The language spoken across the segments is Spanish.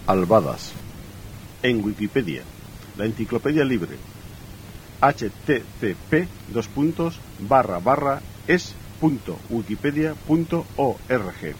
Albadas. En Wikipedia, la enciclopedia libre, http://es.wikipedia.org.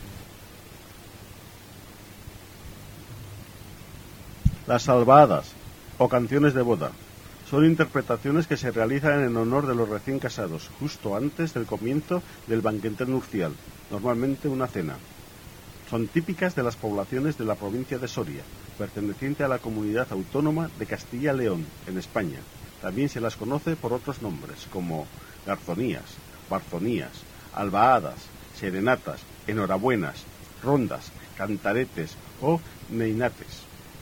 Las albahadas, o canciones de boda, son interpretaciones que se realizan en honor de los recién casados, justo antes del comienzo del banquete nupcial, normalmente una cena. Son típicas de las poblaciones de la provincia de Soria, perteneciente a la comunidad autónoma de Castilla-León, en España. También se las conoce por otros nombres, como garzonías, barzonías, albahadas, serenatas, enhorabuenas, rondas, cantaretes o meinates.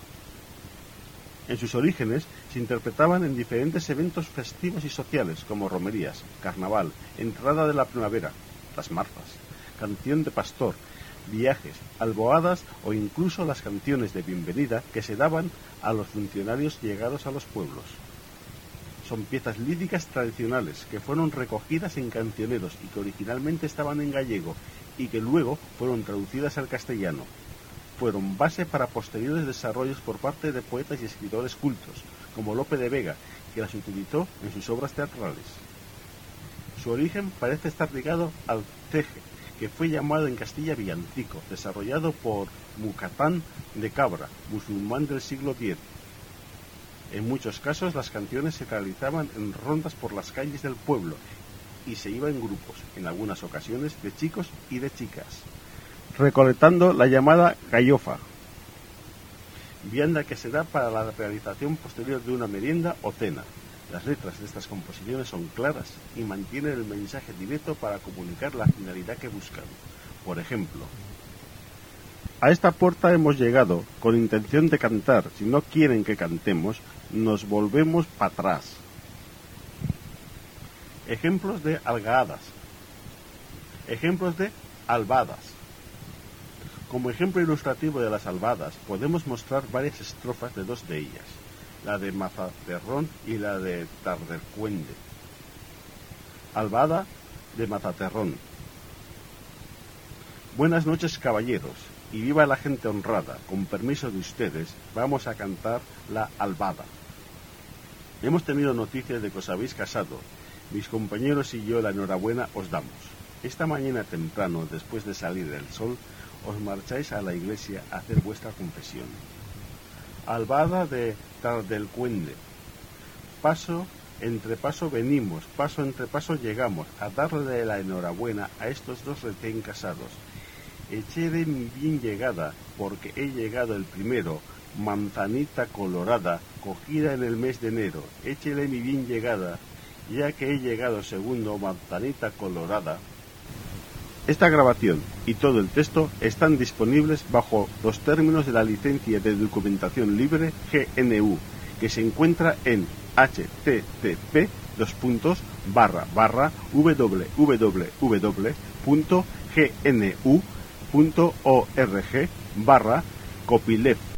En sus orígenes se interpretaban en diferentes eventos festivos y sociales, como romerías, carnaval, entrada de la primavera, las marzas, canción de pastor, viajes, albohadas o incluso las canciones de bienvenida que se daban a los funcionarios llegados a los pueblos. Son piezas líricas tradicionales que fueron recogidas en cancioneros y que originalmente estaban en gallego y que luego fueron traducidas al castellano. Fueron base para posteriores desarrollos por parte de poetas y escritores cultos, como Lope de Vega, que las utilizó en sus obras teatrales. Su origen parece estar ligado al teje, que fue llamado en Castilla villancico, desarrollado por Mucatán de Cabra, musulmán del siglo X. En muchos casos las canciones se realizaban en rondas por las calles del pueblo y se iba en grupos, en algunas ocasiones de chicos y de chicas, recolectando la llamada gallofa, vianda que se da para la realización posterior de una merienda o cena. Las letras de estas composiciones son claras y mantienen el mensaje directo para comunicar la finalidad que buscan. Por ejemplo, a esta puerta hemos llegado con intención de cantar. Si no quieren que cantemos, nos volvemos para atrás. Ejemplos de algahadas. Ejemplos de albadas. Como ejemplo ilustrativo de las albadas, podemos mostrar varias estrofas de dos de ellas, la de Mazaterrón y la de Tardelcuende. Albada de Mazaterrón. Buenas noches, caballeros, y viva la gente honrada. Con permiso de ustedes, vamos a cantar la albada. Hemos tenido noticias de que os habéis casado. Mis compañeros y yo la enhorabuena os damos. Esta mañana temprano, después de salir el sol, os marcháis a la iglesia a hacer vuestra confesión. Albada de Tardelcuende. Paso entre paso venimos, paso entre paso llegamos a darle la enhorabuena a estos dos recién casados. Echere mi bien llegada, porque he llegado el primero, manzanita colorada, cogida en el mes de enero. Échele mi bien llegada, ya que he llegado segundo, manzanita colorada. Esta grabación y todo el texto están disponibles bajo los términos de la licencia de documentación libre GNU, que se encuentra en http://www.gnu.org/copyleft.